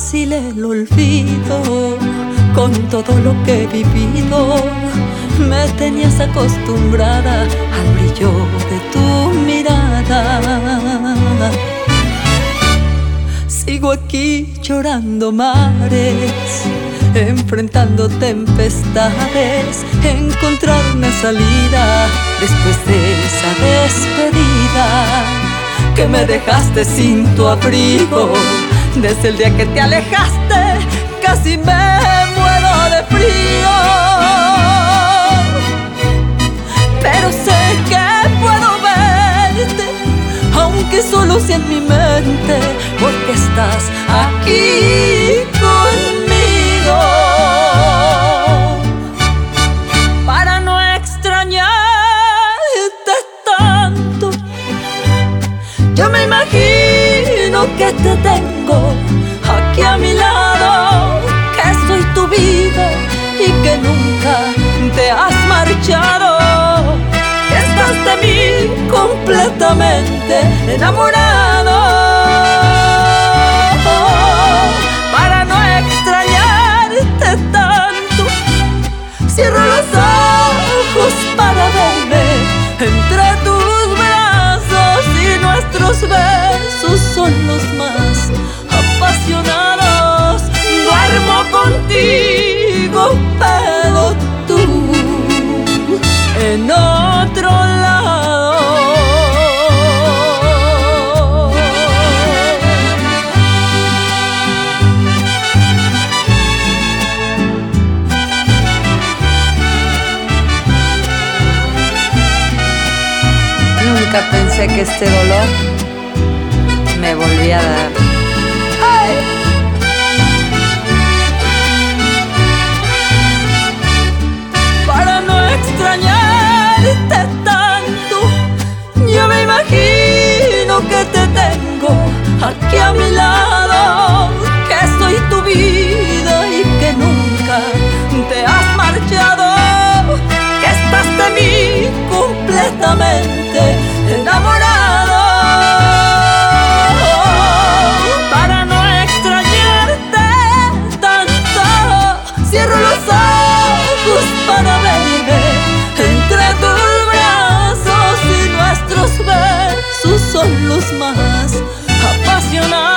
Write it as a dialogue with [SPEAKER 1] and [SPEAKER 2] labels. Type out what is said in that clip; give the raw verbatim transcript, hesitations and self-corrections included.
[SPEAKER 1] fácil el olvido con todo lo que he vivido. Me tenías acostumbrada al brillo de tu mirada. Sigo aquí llorando mares, enfrentando tempestades, encontrar una salida después de esa despedida. Que me dejaste sin tu abrigo, desde el día que te alejaste casi me muero de frío. Pero sé que puedo verte, aunque solo sea en mi mente, porque estás aquí conmigo. Para no extrañarte tanto, yo me imagino que te tengo aquí a mi lado, que soy tu vida y que nunca te has marchado, que estás de mí completamente enamorado. Para no extrañarte tanto, cierro los ojos para verme entre tus brazos, y nuestros besos son los más apasionados. Duermo contigo, pero tú en otro lado.
[SPEAKER 2] Nunca pensé que este dolor me volvía a dar.
[SPEAKER 1] ¡Ay! Para no extrañarte tanto, yo me imagino que te tengo aquí a mi lado, que soy tu vida y que nunca te has marchado, que estás de mí completamente enamorado. Para no extrañarte tanto, cierro los ojos para verme entre tus brazos, y nuestros besos son los más apasionados.